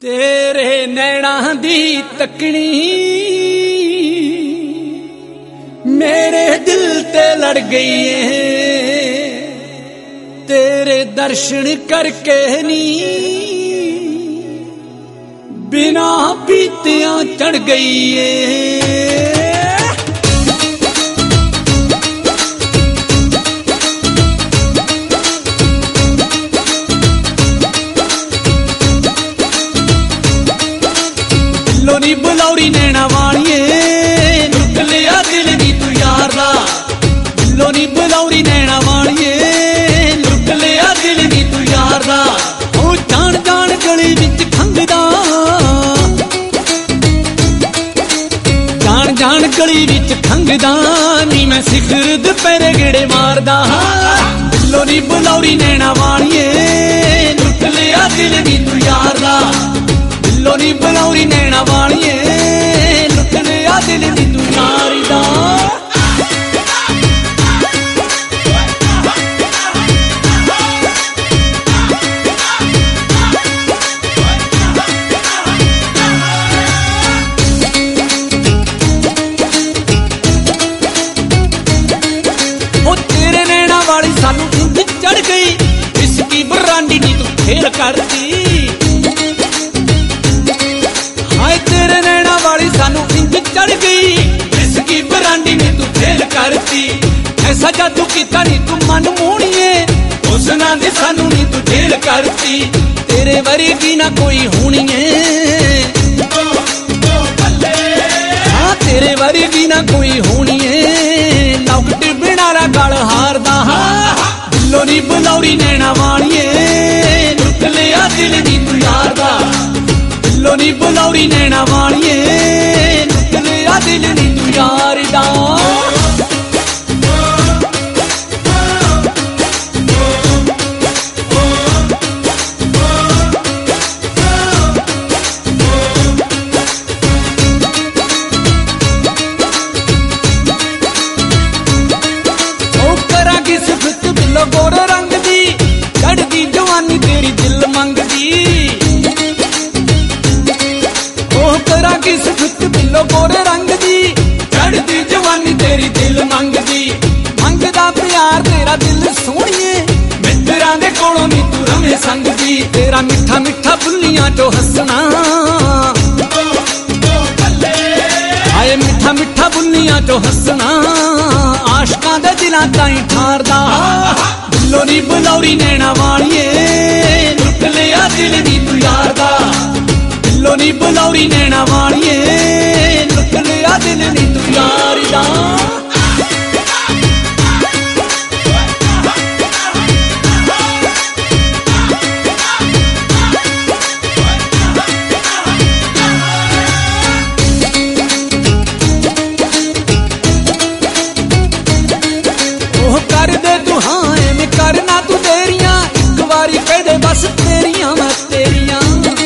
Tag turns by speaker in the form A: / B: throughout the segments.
A: तेरे नैना दी तकनी मेरे दिल ते लड़ गई है। तेरे दर्शन करके नी बिना पीतियां चढ़ गई है। दिलों नी बुलौरी नैना वालिए लुट लिया दिल नी तू यार दा। दिलों नी बुलौरी नैना वालिए लुट लिया दिल नी तू यार दा। ओ जान जान गली विच खंगदा, जान जान गली विच खंगदा नी मैं सिखर दुपहरे गेड़े मारदा। दिलों नी बुलौरी नैना वालिए लुट लिया दिल नी तू यार दा। दिलों नी बुलौरी नैना वालिए लुट लिया दिल नी तू यार दा। ओ तेरे नैना वाली सानू इंज चढ़ गई, इसकी बरांडी नी तू खेल करती। तेरे नैना वाली सानू इंज चढ़ गई, इसकी बरांडी ने तू फेल करती। ऐसा जादू किता नी तू मन मोहणीए, उस ना दी सानू नी तू जेल करती। तेरे वर्गी ना कोई होणीए, हाँ तेरे वर्गी ना कोई होणीए। लौकट बिनारा गल हारदा। दिलों नी बुलौरी नैना वालिए लुट लिया दिल नी तू यार दा। दिलों नी बुलौरी नैना वालिए लुट लिया दिल नी तू यार दा। ओ करा की सिफत बिलो गोरे रंग दी, चढ़दी जवानी तेरी दिल मंगदी। की सिफत बिलो गोरे रंग दी, चढ़दी जवानी तेरी दिल मंगदी। मंगदा प्यार तेरा दिल सोहणीए, मित्तरां दे कोलों नी तू रवे संग दी। तेरा मिठा मिठा बुल्लियां चो हसना, आए मिठा मिठा बुल्लियां चो हसना आशकां दे दिलां ताईं ठारदा। दिलों नी बुलौरी नैना वालिए लुट लिया दिल नी तू यार दा। दिलों नी बुलौरी नैना वालिए लुट लिया दिल नी तू यार दा। ओह कर दे तू हाँ एवें करना तू देरियां, एक वारी कह दे बस तेरियां मैं तेरियां।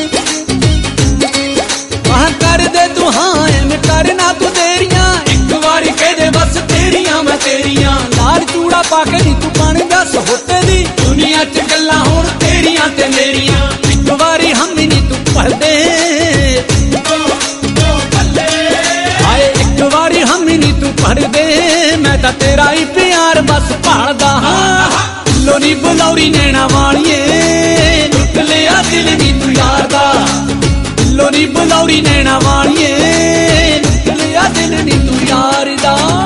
A: कर दे तू हाँ एवें करना तू देरियां, एक बारी कह दे बस तेरियां मैं तेरियां। लाल चूड़ा पाके नी तू पानी दस होते दी, दुनिया च गल्लां होण तेरियां ते मेरियां। एक बारी हम नी तू भर दे, आए एक बारी हम नी तू भर दे। मैं तां तेरा ही प्यार बस भालदा। दिलों नी बुलौरी नैना वालिए लुट लिया दिल नी तू यार दा। दिलों नी बुलौरी नैना वालिए लुट लिया दिल नी तू यार दा।